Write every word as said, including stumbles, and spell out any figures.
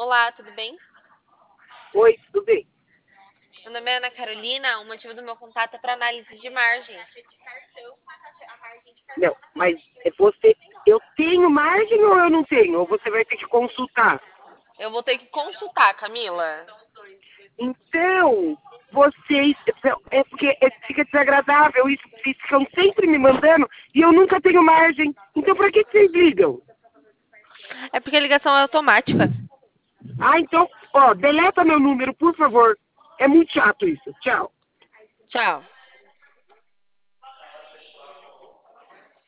Olá, tudo bem? Oi, tudo bem? Meu nome é Ana Carolina, o motivo do meu contato é para análise de margem. Não, mas é você, eu tenho margem ou eu não tenho? Ou você vai ter que consultar? Eu vou ter que consultar, Camila. Então, vocês, é porque é- fica desagradável isso, vocês ficam sempre me mandando e eu nunca tenho margem. Então, pra que que vocês ligam? É porque a ligação é automática. Ah, então, ó, deleta meu número, por favor. É muito chato isso. Tchau. Tchau.